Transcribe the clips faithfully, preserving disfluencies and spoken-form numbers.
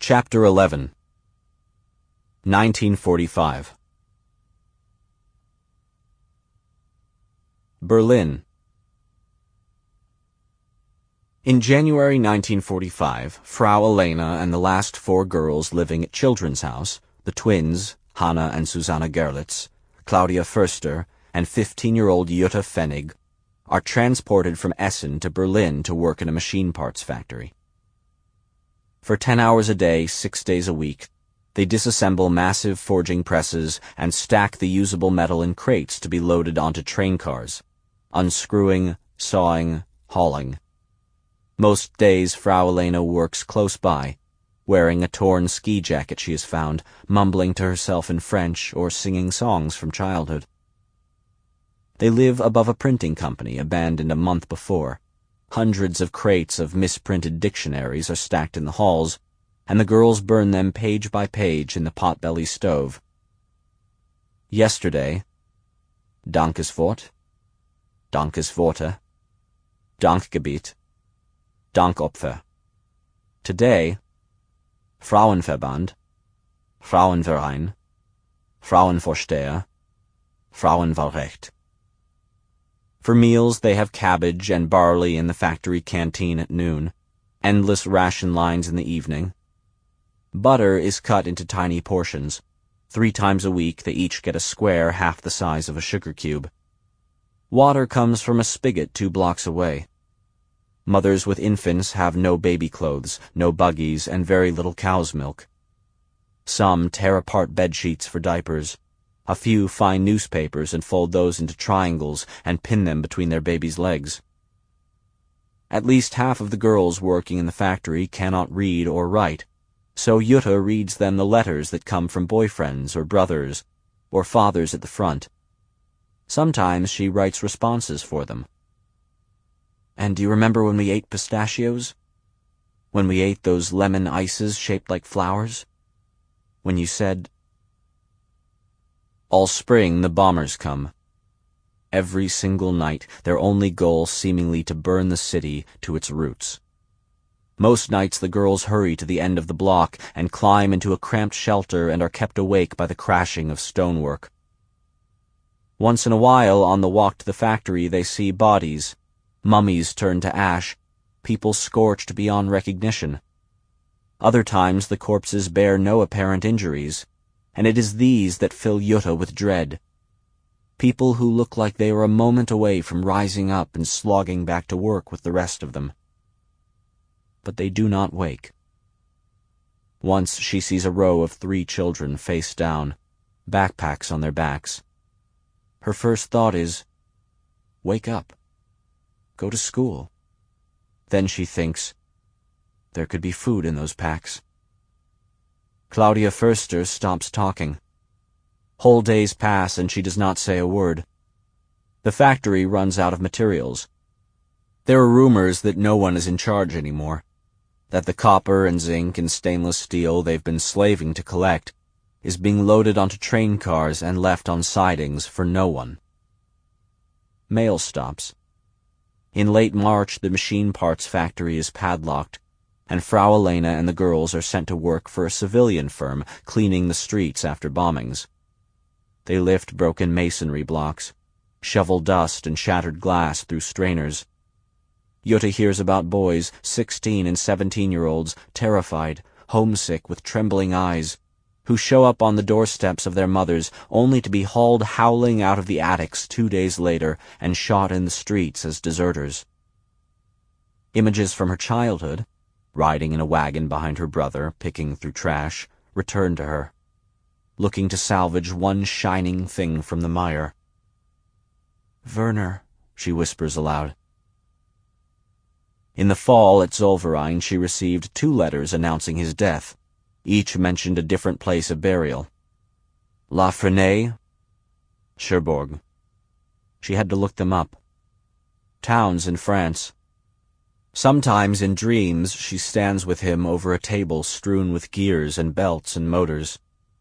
Chapter eleven. nineteen forty-five. Berlin. In January nineteen forty-five, Frau Elena and the last four girls living at Children's House, the twins, Hanna and Susanna Gerlitz, Claudia Förster, and fifteen-year-old Jutta Pfennig, are transported from Essen to Berlin to work in a machine parts factory. For ten hours a day, six days a week, they disassemble massive forging presses and stack the usable metal in crates to be loaded onto train cars, unscrewing, sawing, hauling. Most days Frau Elena works close by, wearing a torn ski jacket she has found, mumbling to herself in French or singing songs from childhood. They live above a printing company abandoned a month before. Hundreds of crates of misprinted dictionaries are stacked in the halls, and the girls burn them page by page in the potbelly stove. Yesterday, Dankeswort, Dankesworte, Dankgebet, Dankopfer. Today, Frauenverband, Frauenverein, Frauenvorsteher, Frauenwahlrecht. For meals, they have cabbage and barley in the factory canteen at noon, endless ration lines in the evening. Butter is cut into tiny portions. Three times a week, they each get a square half the size of a sugar cube. Water comes from a spigot two blocks away. Mothers with infants have no baby clothes, no buggies, and very little cow's milk. Some tear apart bed sheets for diapers. A few find newspapers and fold those into triangles and pin them between their baby's legs. At least half of the girls working in the factory cannot read or write, so Jutta reads them the letters that come from boyfriends or brothers or fathers at the front. Sometimes she writes responses for them. And do you remember when we ate pistachios? When we ate those lemon ices shaped like flowers? When you said... All spring the bombers come. Every single night, their only goal seemingly to burn the city to its roots. Most nights the girls hurry to the end of the block and climb into a cramped shelter and are kept awake by the crashing of stonework. Once in a while, on the walk to the factory, they see bodies, mummies turned to ash, people scorched beyond recognition. Other times the corpses bear no apparent injuries, and it is these that fill Jutta with dread. People who look like they are a moment away from rising up and slogging back to work with the rest of them. But they do not wake. Once she sees a row of three children face down, backpacks on their backs. Her first thought is, wake up. Go to school. Then she thinks, there could be food in those packs. Claudia Förster stops talking. Whole days pass and she does not say a word. The factory runs out of materials. There are rumors that no one is in charge anymore, that the copper and zinc and stainless steel they've been slaving to collect is being loaded onto train cars and left on sidings for no one. Mail stops. In late March, the machine parts factory is padlocked, and Frau Elena and the girls are sent to work for a civilian firm cleaning the streets after bombings. They lift broken masonry blocks, shovel dust and shattered glass through strainers. Jutta hears about boys, sixteen and seventeen-year-olds, terrified, homesick with trembling eyes, who show up on the doorsteps of their mothers only to be hauled howling out of the attics two days later and shot in the streets as deserters. Images from her childhood, riding in a wagon behind her brother, picking through trash, return to her, looking to salvage one shining thing from the mire. Werner, she whispers aloud. In the fall at Zollverein she received two letters announcing his death. Each mentioned a different place of burial. La Frenay, Cherbourg. She had to look them up. Towns in France. Sometimes in dreams she stands with him over a table strewn with gears and belts and motors.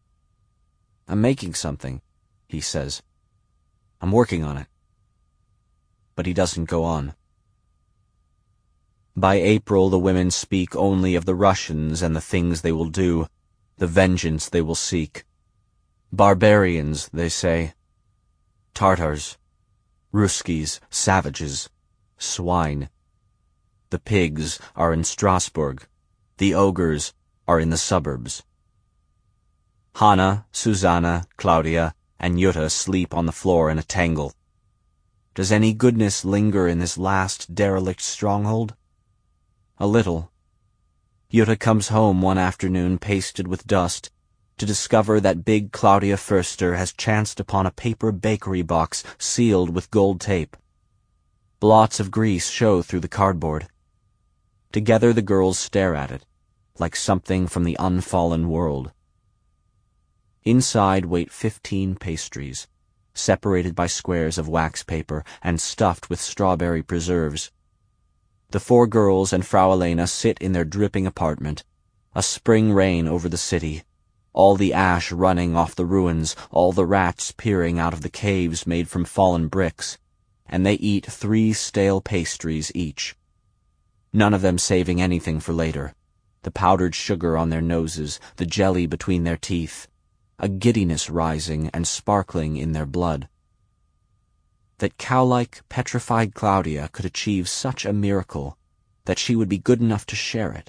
I'm making something, he says. I'm working on it. But he doesn't go on. By April the women speak only of the Russians and the things they will do, the vengeance they will seek. Barbarians, they say. Tartars. Ruskies, savages. Swine. The pigs are in Strasbourg. The ogres are in the suburbs. Hanna, Susanna, Claudia, and Jutta sleep on the floor in a tangle. Does any goodness linger in this last derelict stronghold? A little. Jutta comes home one afternoon pasted with dust to discover that big Claudia Förster has chanced upon a paper bakery box sealed with gold tape. Blots of grease show through the cardboard. Together the girls stare at it, like something from the unfallen world. Inside wait fifteen pastries, separated by squares of wax paper and stuffed with strawberry preserves. The four girls and Frau Elena sit in their dripping apartment, a spring rain over the city, all the ash running off the ruins, all the rats peering out of the caves made from fallen bricks, and they eat three stale pastries each. None of them saving anything for later, the powdered sugar on their noses, the jelly between their teeth, a giddiness rising and sparkling in their blood. That cow-like, petrified Claudia could achieve such a miracle that she would be good enough to share it.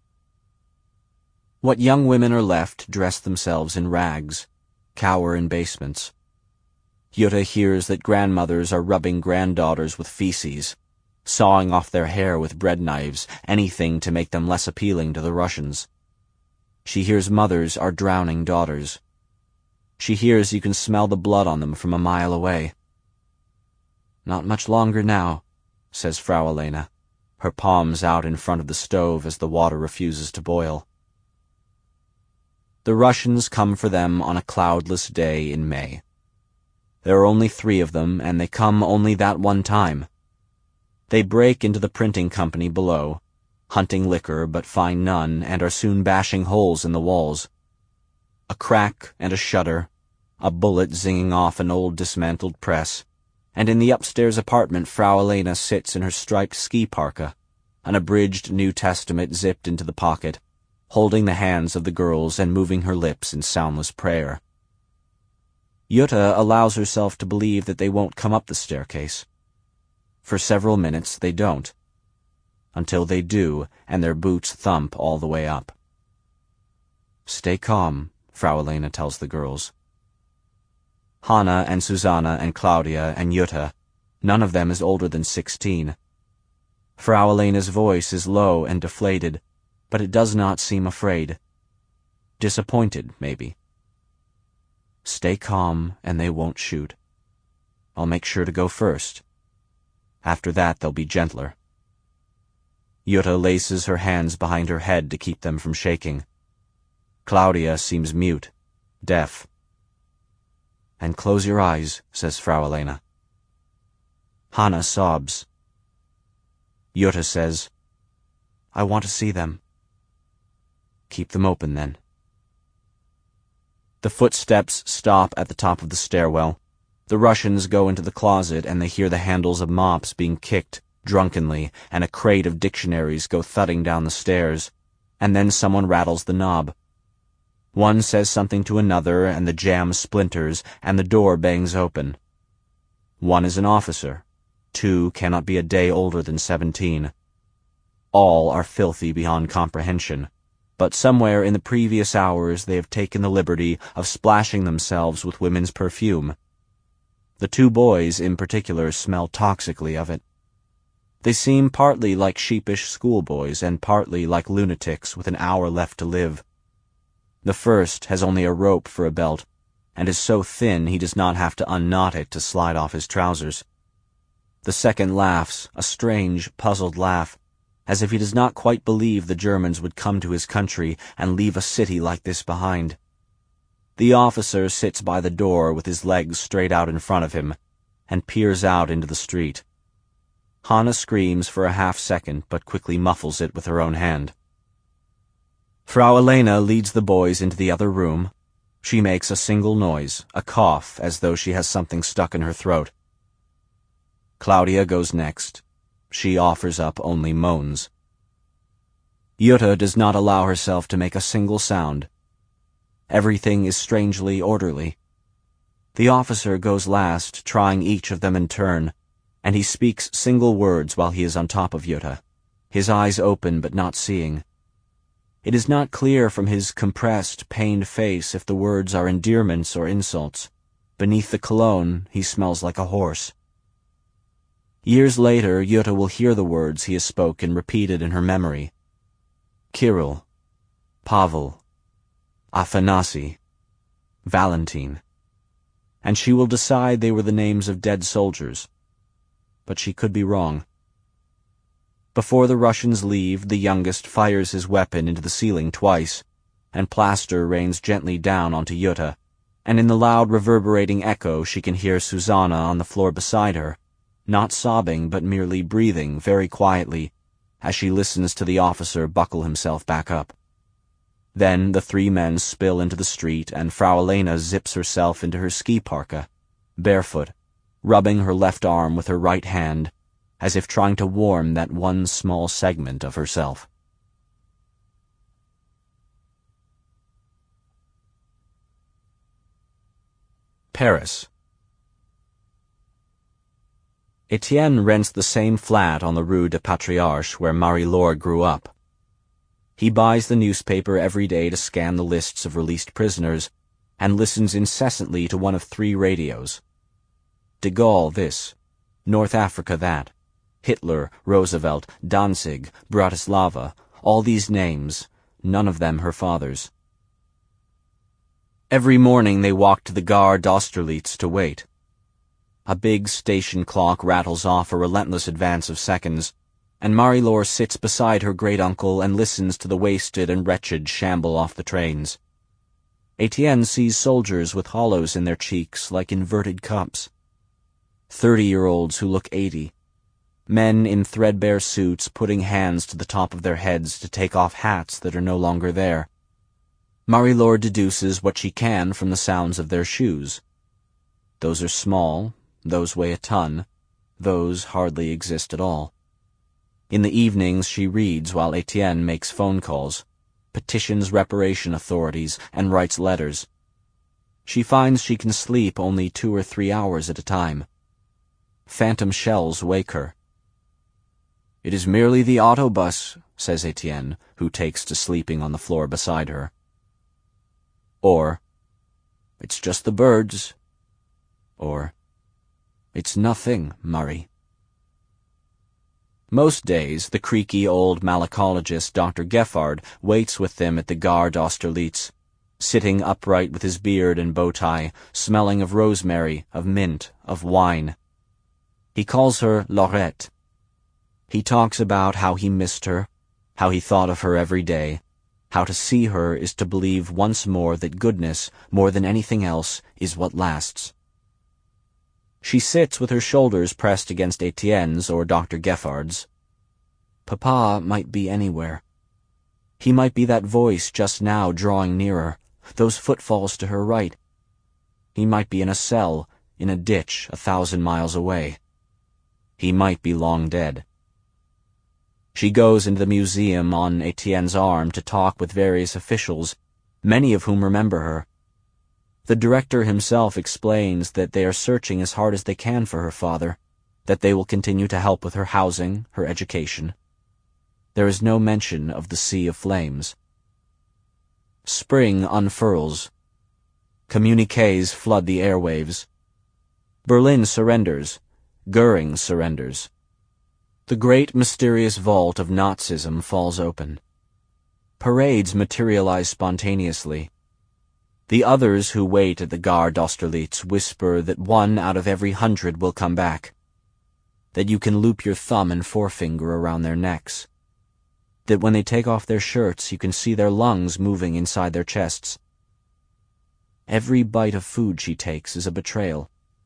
What young women are left dress themselves in rags, cower in basements. Jutta hears that grandmothers are rubbing granddaughters with feces, sawing off their hair with bread knives, anything to make them less appealing to the Russians. She hears mothers are drowning daughters. She hears you can smell the blood on them from a mile away. Not much longer now, says Frau Elena, her palms out in front of the stove as the water refuses to boil. The Russians come for them on a cloudless day in May. There are only three of them, and they come only that one time. They break into the printing company below, hunting liquor but find none, and are soon bashing holes in the walls. A crack and a shudder, a bullet zinging off an old dismantled press, and in the upstairs apartment Frau Elena sits in her striped ski parka, an abridged New Testament zipped into the pocket, holding the hands of the girls and moving her lips in soundless prayer. Jutta allows herself to believe that they won't come up the staircase. For several minutes they don't, until they do, and their boots thump all the way up. Stay calm, Frau Elena tells the girls. Hanna and Susanna and Claudia and Jutta, none of them is older than sixteen. Frau Elena's voice is low and deflated, but it does not seem afraid. Disappointed, maybe. Stay calm, and they won't shoot. I'll make sure to go first. After that, they'll be gentler. Jutta laces her hands behind her head to keep them from shaking. Claudia seems mute, deaf. And close your eyes, says Frau Elena. Hanna sobs. Jutta says, I want to see them. Keep them open, then. The footsteps stop at the top of the stairwell. The Russians go into the closet, and they hear the handles of mops being kicked drunkenly, and a crate of dictionaries go thudding down the stairs, and then someone rattles the knob. One says something to another, and the jam splinters, and the door bangs open. One is an officer. Two cannot be a day older than seventeen. All are filthy beyond comprehension, but somewhere in the previous hours they have taken the liberty of splashing themselves with women's perfume. The two boys, in particular, smell toxically of it. They seem partly like sheepish schoolboys and partly like lunatics with an hour left to live. The first has only a rope for a belt, and is so thin he does not have to unknot it to slide off his trousers. The second laughs, a strange, puzzled laugh, as if he does not quite believe the Germans would come to his country and leave a city like this behind. The officer sits by the door with his legs straight out in front of him, and peers out into the street. Hanna screams for a half-second, but quickly muffles it with her own hand. Frau Elena leads the boys into the other room. She makes a single noise, a cough, as though she has something stuck in her throat. Claudia goes next. She offers up only moans. Jutta does not allow herself to make a single sound. Everything is strangely orderly. The officer goes last, trying each of them in turn, and he speaks single words while he is on top of Jutta, his eyes open but not seeing. It is not clear from his compressed, pained face if the words are endearments or insults. Beneath the cologne, he smells like a horse. Years later, Jutta will hear the words he has spoken repeated in her memory. Kirill, Pavel, Afanasy, Valentin. And she will decide they were the names of dead soldiers. But she could be wrong. Before the Russians leave, the youngest fires his weapon into the ceiling twice, and plaster rains gently down onto Jutta, and in the loud reverberating echo she can hear Susanna on the floor beside her, not sobbing but merely breathing very quietly as she listens to the officer buckle himself back up. Then the three men spill into the street, and Frau Elena zips herself into her ski parka, barefoot, rubbing her left arm with her right hand, as if trying to warm that one small segment of herself. Paris. Etienne rents the same flat on the Rue des Patriarches where Marie-Laure grew up. He buys the newspaper every day to scan the lists of released prisoners, and listens incessantly to one of three radios. De Gaulle this, North Africa that, Hitler, Roosevelt, Danzig, Bratislava, all these names, none of them her father's. Every morning they walk to the Gare d'Austerlitz to wait. A big station clock rattles off a relentless advance of seconds, and Marie-Laure sits beside her great-uncle and listens to the wasted and wretched shamble off the trains. Etienne sees soldiers with hollows in their cheeks like inverted cups. Thirty-year-olds who look eighty. Men in threadbare suits putting hands to the top of their heads to take off hats that are no longer there. Marie-Laure deduces what she can from the sounds of their shoes. Those are small, those weigh a ton, those hardly exist at all. In the evenings she reads while Etienne makes phone calls, petitions reparation authorities, and writes letters. She finds she can sleep only two or three hours at a time. Phantom shells wake her. "It is merely the autobus," says Etienne, who takes to sleeping on the floor beside her. Or, "It's just the birds." Or, "It's nothing, Marie." Most days, the creaky old malacologist Doctor Geffard waits with them at the Gare d'Austerlitz, sitting upright with his beard and bow tie, smelling of rosemary, of mint, of wine. He calls her Laurette. He talks about how he missed her, how he thought of her every day, how to see her is to believe once more that goodness, more than anything else, is what lasts. She sits with her shoulders pressed against Etienne's or Doctor Geffard's. Papa might be anywhere. He might be that voice just now drawing nearer, those footfalls to her right. He might be in a cell, in a ditch a thousand miles away. He might be long dead. She goes into the museum on Etienne's arm to talk with various officials, many of whom remember her. The director himself explains that they are searching as hard as they can for her father, that they will continue to help with her housing, her education. There is no mention of the Sea of Flames. Spring unfurls. Communiques flood the airwaves. Berlin surrenders. Goering surrenders. The great mysterious vault of Nazism falls open. Parades materialize spontaneously. The others who wait at the Gare d'Austerlitz whisper that one out of every hundred will come back, that you can loop your thumb and forefinger around their necks, that when they take off their shirts you can see their lungs moving inside their chests. Every bite of food she takes is a betrayal.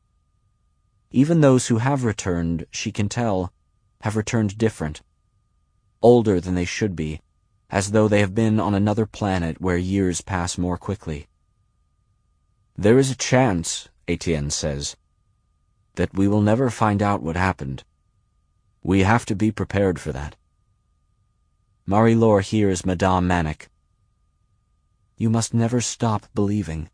Even those who have returned, she can tell, have returned different, older than they should be, as though they have been on another planet where years pass more quickly. "There is a chance," Etienne says, "that we will never find out what happened. We have to be prepared for that." Marie-Laure hears Madame Manic. You must never stop believing.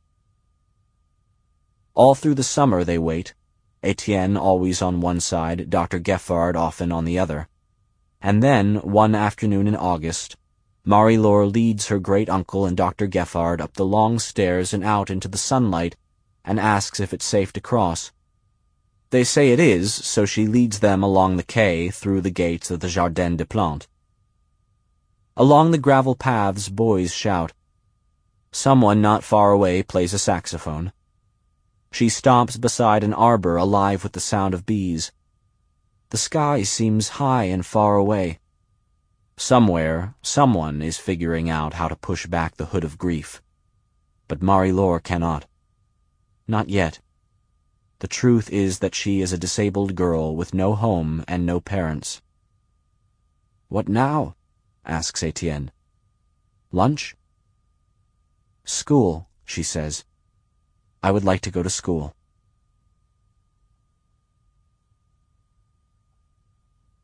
All through the summer they wait, Etienne always on one side, Doctor Geffard often on the other. And then, one afternoon in August, Marie-Laure leads her great-uncle and Doctor Geffard up the long stairs and out into the sunlight and asks if it's safe to cross. They say it is, so she leads them along the quay through the gates of the Jardin des Plantes. Along the gravel paths, boys shout. Someone not far away plays a saxophone. She stops beside an arbor alive with the sound of bees. The sky seems high and far away. Somewhere, someone is figuring out how to push back the hood of grief. But Marie-Laure cannot. Not yet. The truth is that she is a disabled girl with no home and no parents. What now? Asks Etienne. Lunch? School, she says. I would like to go to school.